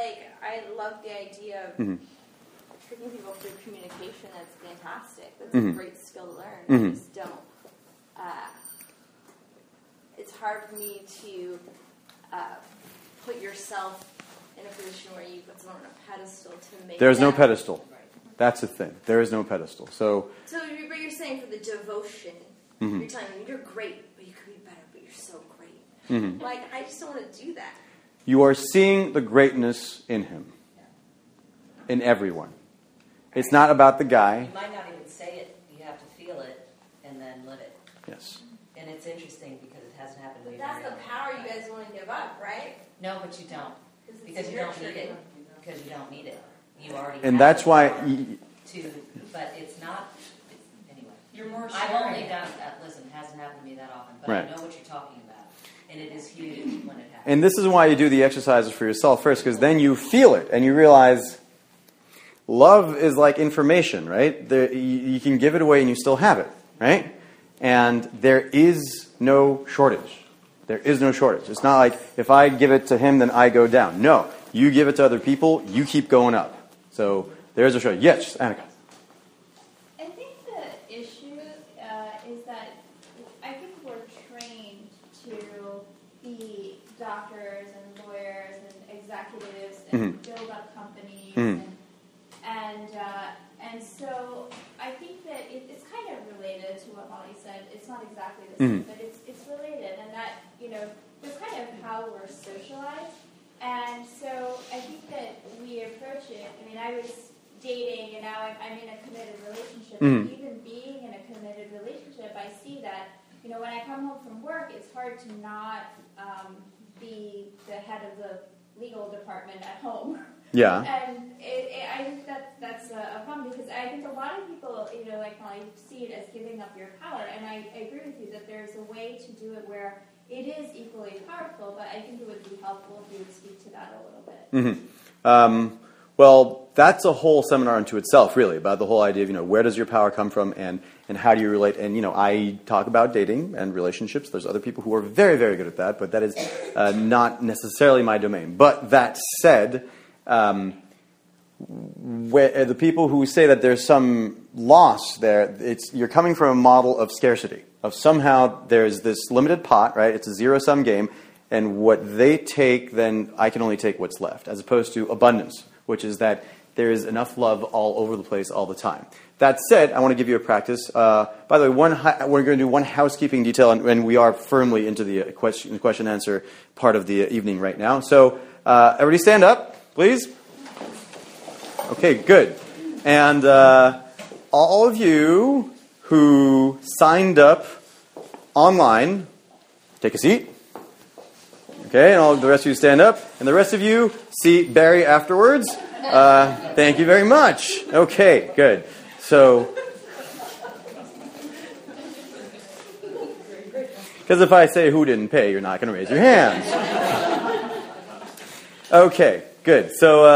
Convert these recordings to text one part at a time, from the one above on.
I love the idea of Mm-hmm. tricking people through communication. That's fantastic. That's Mm-hmm. a great skill to learn. I just don't. It's hard for me to put yourself in a position where you put someone on a pedestal to make. There's no them. pedestal. That's the thing. There is no pedestal. So But you're saying for the devotion, Mm-hmm. you're telling them you're great, but you could be better, but you're so great. Mm-hmm. Like, I just don't want to do that. you are seeing the greatness in him, in everyone. It's not about the guy. You might not even say it. You have to feel it and then live it. Yes. And it's interesting because it hasn't happened to But you. that's the power you guys want to give up, right? No, but you don't. Because you don't need it. Because you don't need it. You already And have that's the why... power but it's not... Anyway. You're more I've sharing. only done that. Listen, it hasn't happened to me that often. But Right. I know what you're talking about. And it is huge when it happens. And this is why you do the exercises for yourself first, because then you feel it and you realize love is like information, right? You can give it away and you still have it, right? And there is no shortage. There is no shortage. It's not like if I give it to him, then I go down. No, you give it to other people, you keep going up. So there's a shortage. Yes, Annika. I think the issue is that I think we're trained to be doctors and lawyers and executives and build up companies and so I think that it's kind of related to what Molly said. It's not exactly the same, but it's related, and that that's kind of how we're socialized. And so I think that we approach it. I mean, I was dating, and now I'm in a committed relationship. And even being in a committed relationship, I see that when I come home from work, it's hard to not be the head of the legal department at home. Yeah. And I think that's a problem because I think a lot of people, like Molly, see it as giving up your power. And I agree with you that there's a way to do it where it is equally powerful, but I think it would be helpful if you would speak to that a little bit. Well, that's a whole seminar unto itself, really, about the whole idea of, where does your power come from and how do you relate. And, I talk about dating and relationships. There's other people who are very, very good at that, but that is not necessarily my domain. But that said, the people who say that there's some loss there, you're coming from a model of scarcity, of somehow there's this limited pot, right? It's a zero-sum game, and what they take, then I can only take what's left, as opposed to abundance, which is that there is enough love all over the place all the time. That said, I want to give you a practice. By the way, we're going to do one housekeeping detail, and we are firmly into the question-answer part of the evening right now. So everybody stand up, please. Okay, good. And all of you who signed up online, take a seat. Okay, and all the rest of you stand up. And the rest of you see Barry afterwards. Thank you very much. Okay, good. So, because if I say who didn't pay, you're not going to raise your hands. Okay, good.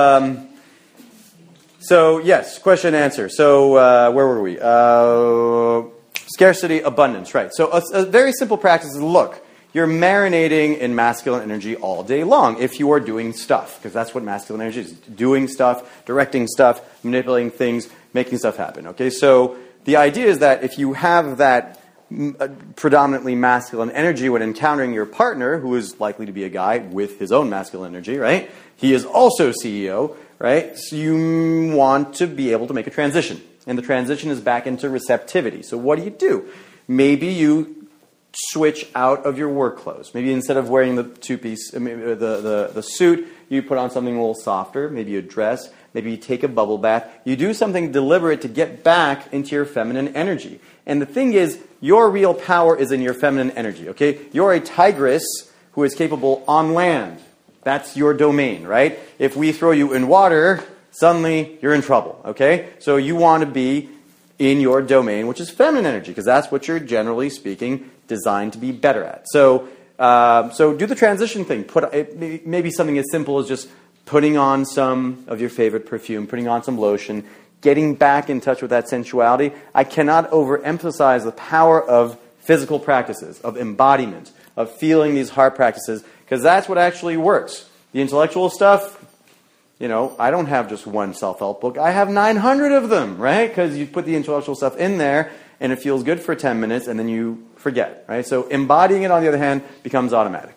So yes, question and answer. So where were we? Scarcity, abundance, right. So a very simple practice is, look, you're marinating in masculine energy all day long if you are doing stuff, because that's what masculine energy is, doing stuff, directing stuff, manipulating things, making stuff happen. Okay, so the idea is that if you have that predominantly masculine energy when encountering your partner, who is likely to be a guy with his own masculine energy, right? He is also CEO, right? So you want to be able to make a transition. And the transition is back into receptivity. So what do? Maybe you switch out of your work clothes. Maybe instead of wearing the two-piece, the suit, you put on something a little softer. Maybe a dress. Maybe you take a bubble bath. You do something deliberate to get back into your feminine energy. And the thing is, your real power is in your feminine energy, okay? You're a tigress who is capable on land. That's your domain, right? If we throw you in water, suddenly you're in trouble, okay? So you want to be in your domain, which is feminine energy, because that's what you're, generally speaking, designed to be better at. So do the transition thing. Maybe something as simple as just putting on some of your favorite perfume, putting on some lotion, getting back in touch with that sensuality. I cannot overemphasize the power of physical practices, of embodiment, of feeling these heart practices, because that's what actually works. The intellectual stuff, I don't have just one self-help book. I have 900 of them, right? Because you put the intellectual stuff in there, and it feels good for 10 minutes, and then you forget, right? So embodying it, on the other hand, becomes automatic.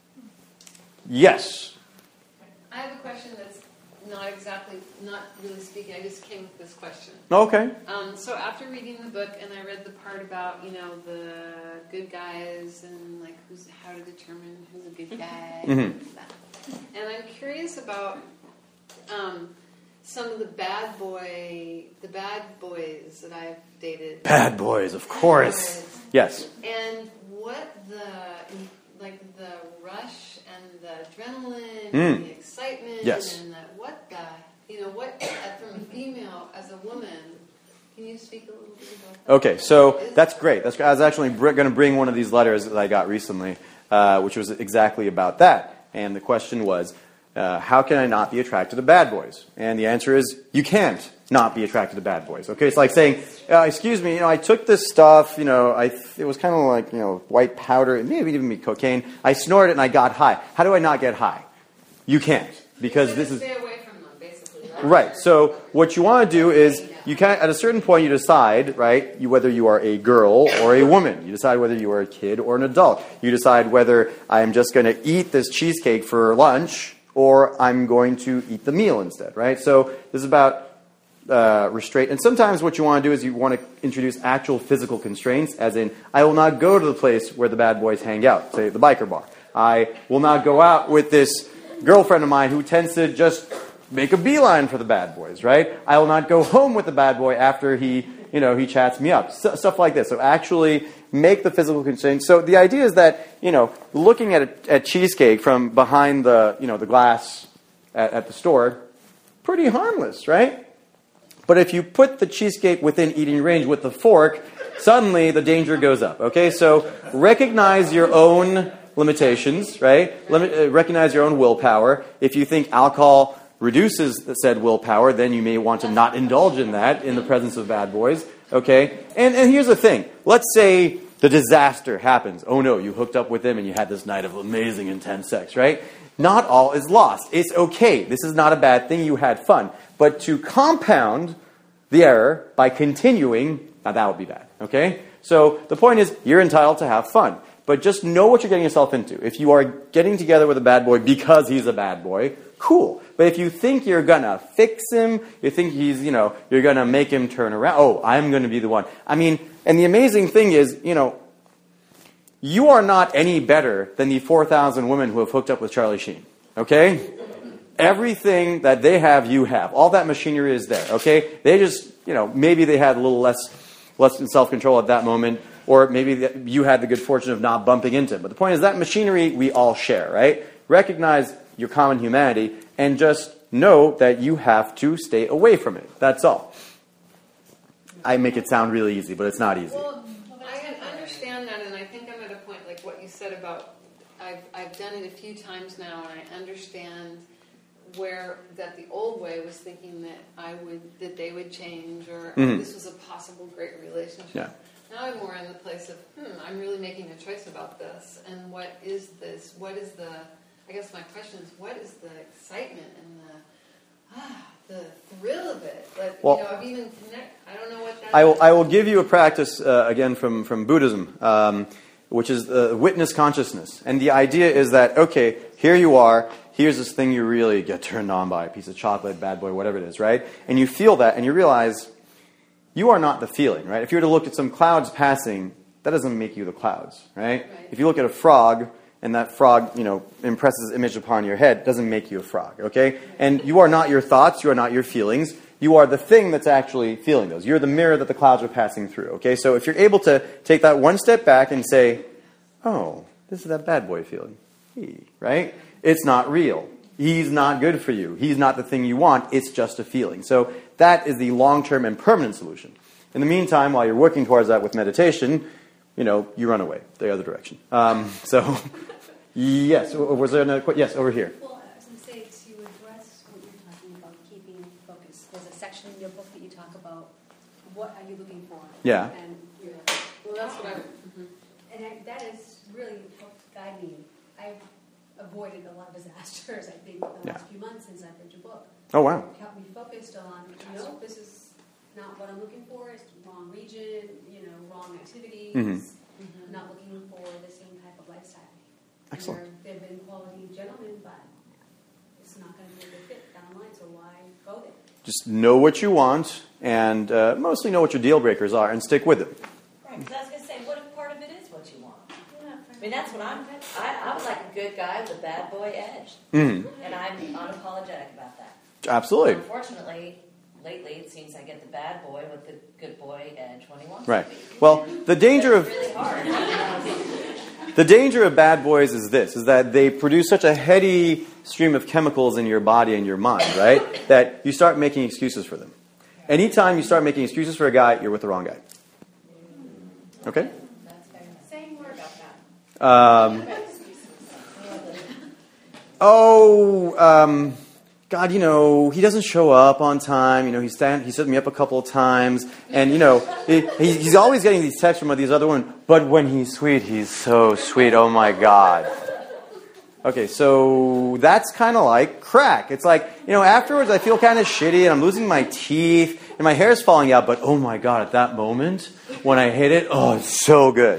Yes? I have a question that's not really speaking. I just came with this question. Okay. So after reading the book, and I read the part about, the good guys and like how to determine who's a good guy, and I'm curious about some of the bad boys that I've dated. Bad boys, of course. Yes. And what the rush and the adrenaline and the excitement Yes. and from a female as a woman. Can you speak a little bit about that? Okay, so that's great. I was actually going to bring one of these letters that I got recently, which was exactly about that. And the question was, how can I not be attracted to bad boys? And the answer is, you can't not be attracted to bad boys. Okay, it's like saying, excuse me, I took this stuff, it was kind of like, white powder, maybe even be cocaine. I snorted it and I got high. How do I not get high? You can't, because this is... Stay away from them, basically. Right. So what you want to do is, at a certain point you decide, right, whether you are a girl or a woman. You decide whether you are a kid or an adult. You decide whether I'm just going to eat this cheesecake for lunch or I'm going to eat the meal instead, right? So this is about restraint. And sometimes what you want to do is you want to introduce actual physical constraints, as in, I will not go to the place where the bad boys hang out, say the biker bar. I will not go out with this girlfriend of mine who tends to just make a beeline for the bad boys, right? I will not go home with the bad boy after he chats me up. Stuff like this. So actually make the physical constraints. So the idea is that, looking at cheesecake from behind the glass at the store, pretty harmless, right? But if you put the cheesecake within eating range with the fork, suddenly the danger goes up, okay? So recognize your own limitations, right? Recognize your own willpower. If you think alcohol reduces said willpower, then you may want to not indulge in that in the presence of bad boys, okay? And here's the thing. Let's say the disaster happens. Oh no, you hooked up with him and you had this night of amazing, intense sex, right? Not all is lost. It's okay. This is not a bad thing. You had fun. But to compound the error by continuing, now that would be bad, okay? So the point is, you're entitled to have fun. But just know what you're getting yourself into. If you are getting together with a bad boy because he's a bad boy, cool. But if you think you're going to fix him, you think you're going to make him turn around, oh, I'm going to be the one. I mean, and the amazing thing is, you are not any better than the 4,000 women who have hooked up with Charlie Sheen, okay? Everything that they have, you have. All that machinery is there, okay? They just, maybe they had a little less self-control at that moment, or maybe you had the good fortune of not bumping into him. But the point is that machinery we all share, right? Recognize your common humanity and just know that you have to stay away from it. That's all. I make it sound really easy, but it's not easy. Well, I understand that, and I think I'm at a point like what you said about I've done it a few times now, and I understand that the old way was thinking that they would change, or this was a possible great relationship. Yeah. Now I'm more in the place of, I'm really making a choice about this, and what is this? What is I guess my question is, what is the excitement and the thrill of it? Of even connect. I don't know what that is. I will give you a practice, again, from Buddhism, which is witness consciousness. And the idea is that, okay, here you are, here's this thing you really get turned on by, a piece of chocolate, bad boy, whatever it is, right? And you feel that, and you realize you are not the feeling, right? If you were to look at some clouds passing, that doesn't make you the clouds, right? If you look at a frog, and that frog, impresses an image upon your head, doesn't make you a frog, okay? And you are not your thoughts, you are not your feelings, you are the thing that's actually feeling those. You're the mirror that the clouds are passing through, okay? So if you're able to take that one step back and say, oh, this is that bad boy feeling, right? It's not real. He's not good for you. He's not the thing you want. It's just a feeling. So that is the long-term and permanent solution. In the meantime, while you're working towards that with meditation, you run away the other direction. Yes. Was there another question? Yes, over here. Well, I was going to say, to address what you're talking about, keeping focus, there's a section in your book that you talk about what are you looking for. Yeah. And Well, that's what that has really helped guide me. I've avoided a lot of disasters, I think, the last few months since I've read your book. Oh, wow. Helped me focused on, no, this is not what I'm looking for. It's the wrong region, wrong activities. Mm-hmm. Not looking for the same type of lifestyle. Excellent. They've been quality gentlemen, but it's not going to be a good fit down the line, so why go there? Just know what you want, and mostly know what your deal breakers are, and stick with it. Right, because I was going to say, what if part of it is what you want? I mean, that's what I was like a good guy with a bad boy edge. Mm-hmm. And I'm unapologetic about that. Absolutely. Unfortunately, lately it seems I get the bad boy with the good boy edge when he wants Right. to be. Well, the danger of It's really hard. the danger of bad boys is this: is that they produce such a heady stream of chemicals in your body and your mind, right? That you start making excuses for them. Anytime you start making excuses for a guy, you're with the wrong guy. Okay. Saying more about that. God, he doesn't show up on time. He set me up a couple of times. And, he's always getting these texts from these other women. But when he's sweet, he's so sweet. Oh, my God. Okay, so that's kind of like crack. It's like, afterwards I feel kind of shitty and I'm losing my teeth and my hair's falling out. But, oh, my God, at that moment, when I hit it, oh, it's so good.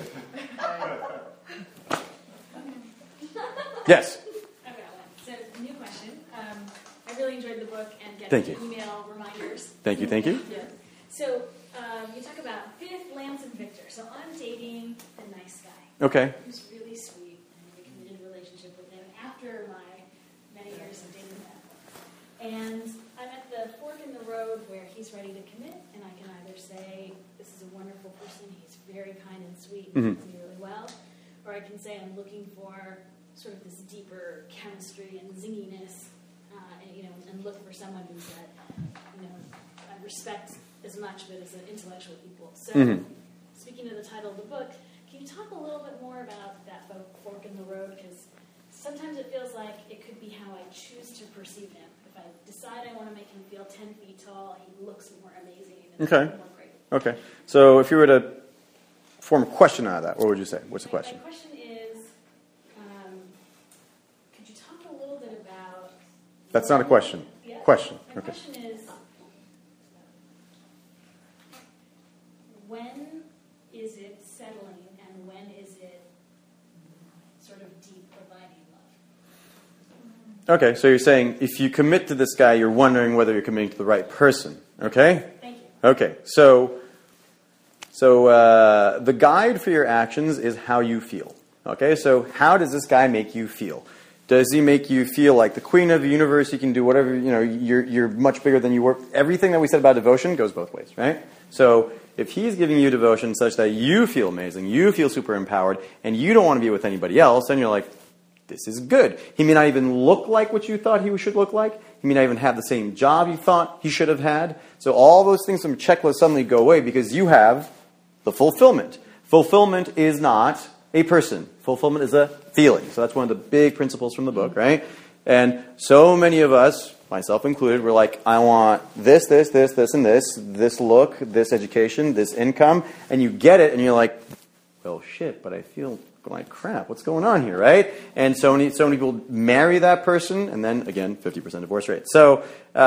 Yes. Okay, so new question. I really enjoyed the book and Thank getting you. email reminders. Thank you. Yeah. So you talk about Fifth, Lance, and Victor. So I'm dating a nice guy Okay. who's really sweet and I'm in a committed relationship with him after my many years of dating him. And I'm at the fork in the road where he's ready to commit, and I can either say, this is a wonderful person, he's very kind and sweet, and treats me really well, or I can say I'm looking for sort of this deeper chemistry and zinginess, and look for someone who's that, I respect as much, but as an intellectual equal. So, speaking of the title of the book, can you talk a little bit more about that fork in the road? Because sometimes it feels like it could be how I choose to perceive him. If I decide I want to make him feel 10 feet tall, he looks more amazing and Okay. more great. Okay. So if you were to form a question out of that, what would you say? What's the question? My question is, could you talk a little bit about... That's not a question. Yeah. Question. My Okay. question is, when is it settling and when is it sort of deep, abiding love? Okay, so you're saying if you commit to this guy, you're wondering whether you're committing to the right person. Okay? Thank you. Okay, so the guide for your actions is how you feel. Okay, so how does this guy make you feel? Does he make you feel like the queen of the universe? You can do whatever, you're much bigger than you were. Everything that we said about devotion goes both ways, right? So if he's giving you devotion such that you feel amazing, you feel super empowered, and you don't want to be with anybody else, then you're like, this is good. He may not even look like what you thought he should look like. He may not even have the same job you thought he should have had. So all those things from checklist suddenly go away because you have the fulfillment. Fulfillment is not a person. Fulfillment is a feeling. So that's one of the big principles from the book, right? And so many of us, myself included, we're like, I want this, this, this, this, and this look, this education, this income, and you get it, and you're like, well, shit, but I feel like crap. What's going on here, right? And so many people marry that person, and then, again, 50% divorce rate. So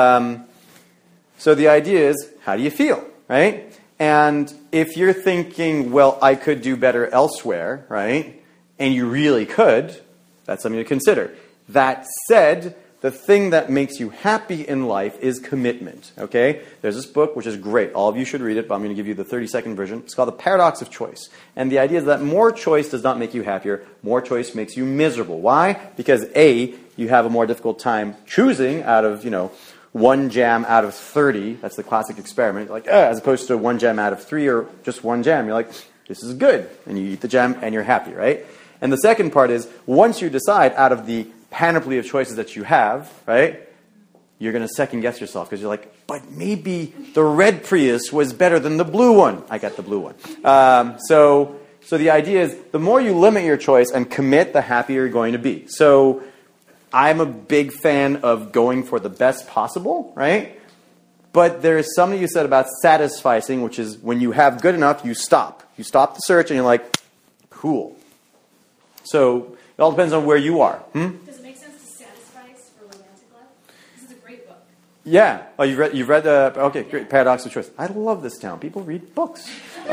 the idea is, how do you feel, right? And if you're thinking, well, I could do better elsewhere, right? And you really could, that's something to consider. That said, the thing that makes you happy in life is commitment, okay? There's this book, which is great. All of you should read it, but I'm going to give you the 30-second version. It's called The Paradox of Choice. And the idea is that more choice does not make you happier. More choice makes you miserable. Why? Because A, you have a more difficult time choosing out of, one jam out of 30. That's the classic experiment. Like, as opposed to one jam out of 3 or just one jam. You're like, this is good. And you eat the jam and you're happy, right? And the second part is, once you decide out of the panoply of choices that you have, right, you're going to second guess yourself because you're like, but maybe the red Prius was better than the blue one. I got the blue one. So the idea is the more you limit your choice and commit, the happier you're going to be. So I'm a big fan of going for the best possible, right? But there is something you said about satisficing, which is when you have good enough, you stop. You stop the search and you're like, cool. So it all depends on where you are. Does it make sense to satisfice for romantic love? This is a great book. Yeah. Oh, you've read okay, great. Paradox of Choice. I love this town. People read books.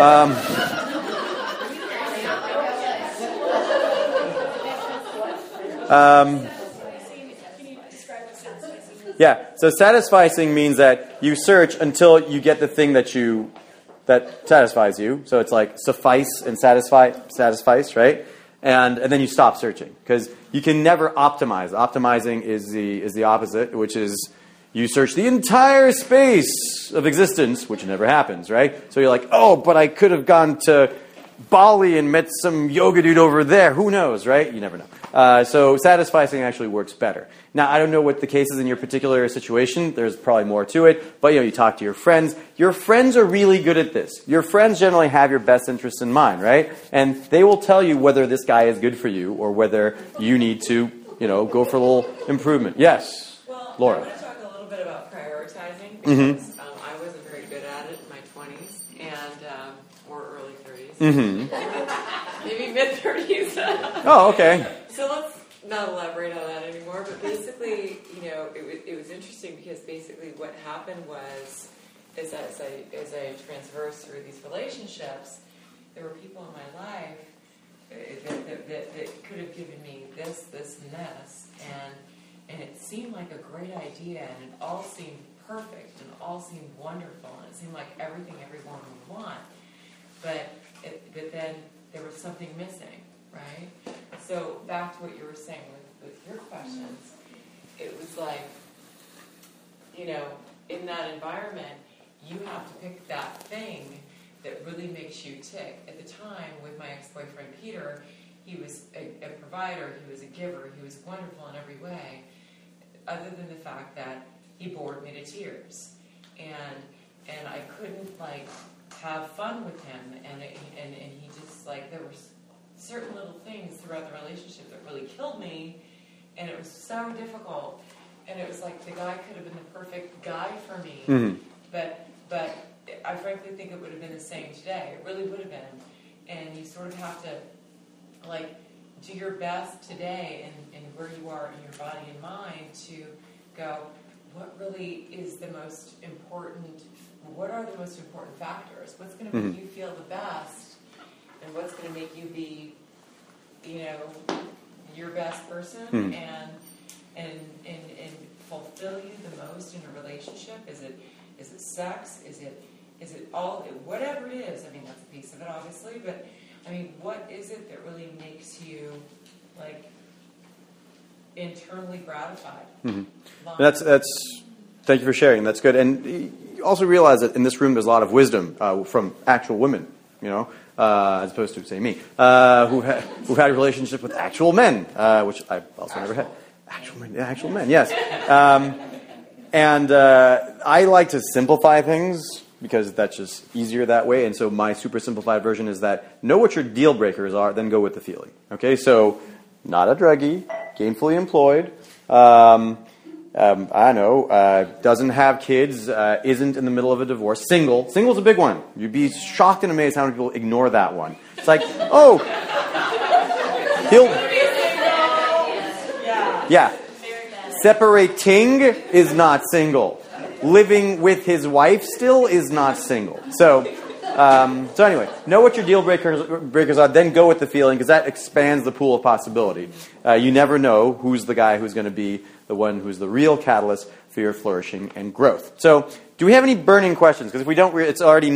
Yeah. So satisficing means that you search until you get the thing that satisfies you. So it's like suffice and satisfice, right? And then you stop searching because you can never optimize. Optimizing is the opposite, which is you search the entire space of existence, which never happens, right? So you're like, oh, but I could have gone to Bali and met some yoga dude over there. Who knows, right? You never know. So satisficing actually works better. Now, I don't know what the case is in your particular situation. There's probably more to it. But, you talk to your friends. Your friends are really good at this. Your friends generally have your best interests in mind, right? And they will tell you whether this guy is good for you or whether you need to, go for a little improvement. Yes, Well, Laura. I want to talk a little bit about prioritizing because I wasn't very good at it in my 20s and or early 30s. Maybe mid-30s. Oh, okay. So let's not elaborate on that anymore, but basically, it was interesting because basically what happened was, as I transversed through these relationships, there were people in my life that could have given me this, and this, and it seemed like a great idea, and it all seemed perfect, and it all seemed wonderful, and it seemed like everything everyone would want, but then there was something missing, right? So back to what you were saying with your questions, it was like, in that environment, you have to pick that thing that really makes you tick. At the time, with my ex-boyfriend Peter, he was a provider, he was a giver, he was wonderful in every way, other than the fact that he bored me to tears. And I couldn't, have fun with him, and he just, there were certain little things throughout the relationship that really killed me, and it was so difficult. And it was like the guy could have been the perfect guy for me, but I frankly think it would have been the same today. It really would have been. And you sort of have to, do your best today and where you are in your body and mind to go, what really is the most important, what are the most important factors? What's going to make you feel the best, and what's going to make you be, your best person and fulfill you the most in a relationship? Is it sex? Is it all, whatever it is? I mean, that's a piece of it, obviously, but I mean, what is it that really makes you internally gratified? That's. Thank you for sharing. That's good. And you also realize that in this room, there's a lot of wisdom from actual women, as opposed to, say, me, who had a relationship with actual men, which I also never had. Actual men, yes. And I like to simplify things because that's just easier that way. And so my super simplified version is that know what your deal breakers are, then go with the feeling. Okay, so not a druggie, gainfully employed, doesn't have kids, isn't in the middle of a divorce, single. Single's a big one. You'd be shocked and amazed how many people ignore that one. It's like, oh, yeah. Separating is not single. Living with his wife still is not single. So anyway, know what your deal breakers are, then go with the feeling, because that expands the pool of possibility. You never know who's the guy who's going to be the one who's the real catalyst for your flourishing and growth. So, do we have any burning questions? Because if we don't, it's already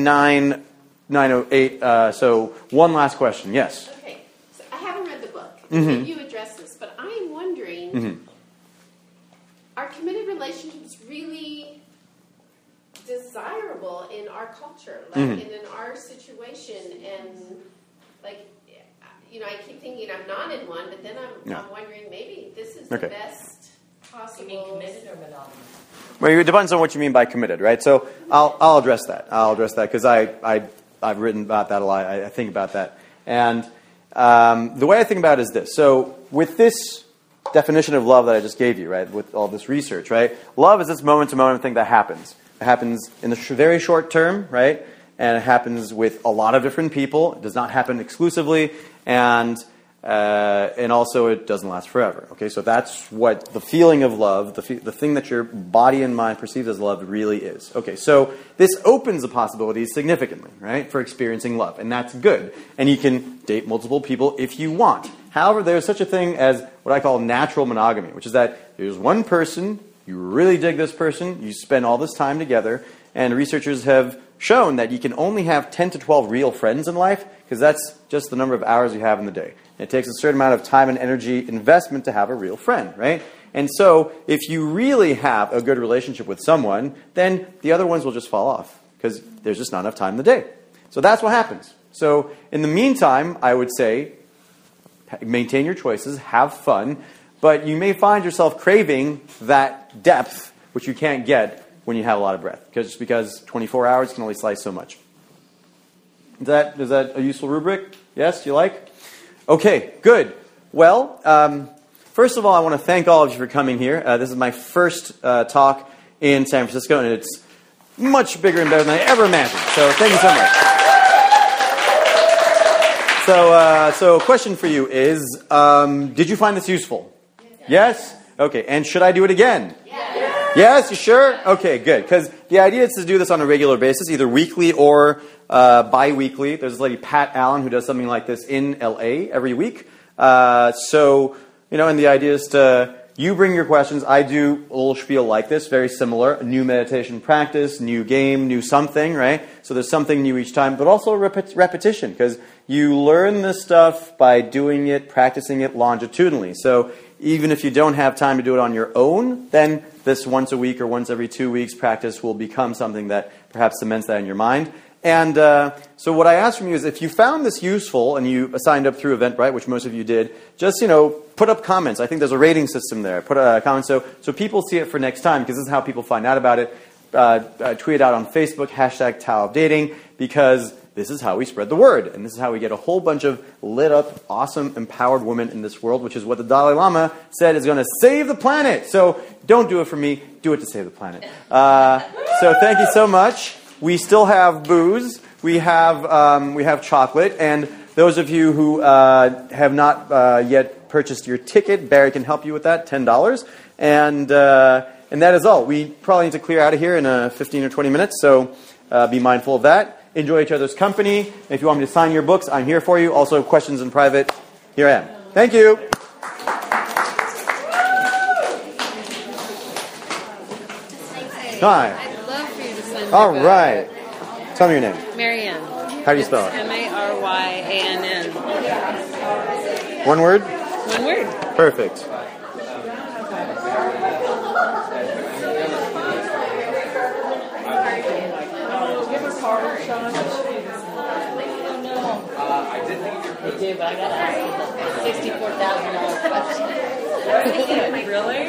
9:08. So, one last question. Yes. Okay. So I haven't read the book. Maybe you address this, but I am wondering: are committed relationships really desirable in our culture, and in our situation? And I keep thinking I'm not in one, but then I'm wondering maybe this is the best possible. You mean committed or monogamous? Well, it depends on what you mean by committed, right? So I'll address that. Because I've written about that a lot. I think about that, and the way I think about it is this. So with this definition of love that I just gave you, right, with all this research, right, love is this moment-to-moment thing that happens. It happens in the very short term, right? And it happens with a lot of different people. It does not happen exclusively. And and also it doesn't last forever. Okay, so that's what the feeling of love, the thing that your body and mind perceives as love, really is. Okay, so this opens the possibilities significantly, right, for experiencing love, and that's good. And you can date multiple people if you want. However, there's such a thing as what I call natural monogamy, which is that there's one person, you really dig this person, you spend all this time together, and researchers have shown that you can only have 10 to 12 real friends in life, because that's just the number of hours you have in the day. It takes a certain amount of time and energy investment to have a real friend, right? And so if you really have a good relationship with someone, then the other ones will just fall off because there's just not enough time in the day. So that's what happens. So in the meantime, I would say maintain your choices, have fun, but you may find yourself craving that depth, which you can't get when you have a lot of breath, because 24 hours can only slice so much. Is that a useful rubric? Yes, you like? Okay, good. Well, first of all, I want to thank all of you for coming here. This is my first talk in San Francisco, and it's much bigger and better than I ever imagined. So thank you so much. So question for you is, did you find this useful? Yes? Okay, and should I do it again? Yes, you sure? Okay, good. Because the idea is to do this on a regular basis, either weekly or bi-weekly. There's this lady, Pat Allen, who does something like this in LA every week. And the idea is you bring your questions. I do a little spiel like this, very similar. A new meditation practice, new game, new something, right? So there's something new each time, but also repetition, because you learn this stuff by doing it, practicing it longitudinally. So even if you don't have time to do it on your own, then this once a week or once every 2 weeks practice will become something that perhaps cements that in your mind. And so what I ask from you is, if you found this useful and you signed up through Eventbrite, which most of you did, just, put up comments. I think there's a rating system there. Put a comment so people see it for next time, because this is how people find out about it. Tweet it out on Facebook, #Tao of Dating, because this is how we spread the word. And this is how we get a whole bunch of lit up, awesome, empowered women in this world, which is what the Dalai Lama said is going to save the planet. So don't do it for me. Do it to save the planet. So thank you so much. We still have booze. We have chocolate. And those of you who have not yet purchased your ticket, Barry can help you with that, $10. And that is all. We probably need to clear out of here in 15 or 20 minutes, so be mindful of that. Enjoy each other's company. If you want me to sign your books, I'm here for you. Also, questions in private, here I am. Thank you. Hi. I'd love for you to send me All right. Tell me your name. Marianne. How do you spell it? Maryann. One word? One word. Perfect. I do, but I got to ask you the $64,000 question. Really?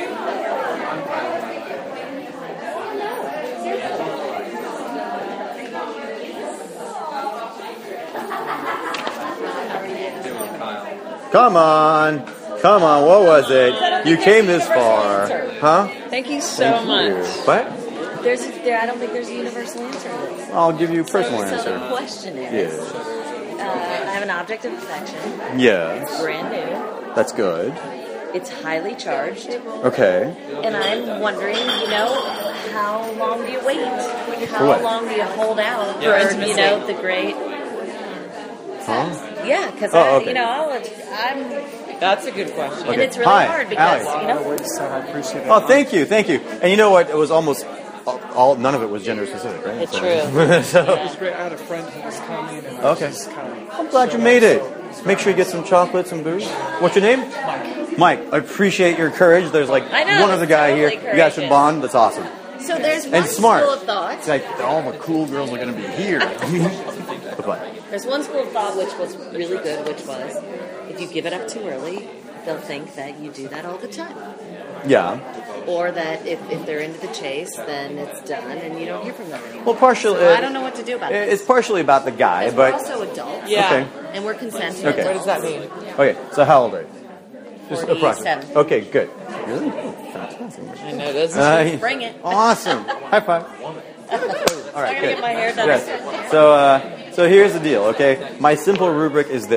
Come on. What was it? You came this far. Huh? Thank you so much. What? I don't think there's a universal answer to this. I'll give you a personal So answer. the question is, Yes. I have an object of affection. Yes. Brand new. That's good. It's highly charged. Okay. And I'm wondering, how long do you wait? For How what? long do you hold out Yeah, for, intimacy. the great... Huh? Yeah, because Oh, okay. I'm... That's a good question. And Okay. it's really Hi, hard because, Alex. Oh, thank you. And you know what? It was almost none of it was gender specific, right? It's So- true. so, It's great. I had a friend who was coming, and I Okay. was just kind of I'm glad you made it. Make sure you get some chocolates and booze. What's your name? Mike. I appreciate your courage. There's I know, one other guy totally here. You guys should courageous. bond. That's awesome. So there's one And smart. school of thought. It's like all the cool girls are going to be here. Bye-bye. There's one school of thought which was really good, which was if you give it up too early, they'll think that you do that all the time. Yeah. Or that if they're into the chase, then it's done and you don't hear from them anymore. Well, partially. So I don't know what to do about it. It's partially about the guy, Because we're but also adults. Yeah. okay. And we're consenting. Okay. What does that mean? Okay. So how old are you? Just 47. approximately. Okay. Good. Really? Fantastic. I know this. Bring it. Awesome. High five. All right, I'm gonna good. get my hair done. Yes. So here's the deal, okay? My simple rubric is this.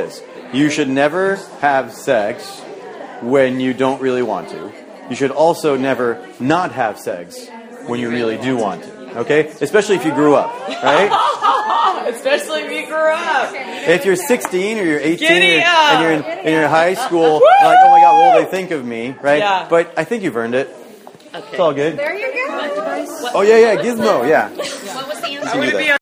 You should never have sex when you don't really want to. You should also never not have sex when you really do want to. Okay? Especially if you grew up, right? Especially if you grew up. If you're 16 or you're 18 and you're in high school, Woo! you're like, oh my God, what will they think of me, right? Yeah. But I think you've earned it. Okay. It's all good. There you go. Oh yeah, Gizmo, yeah. What was the answer? I'm gonna be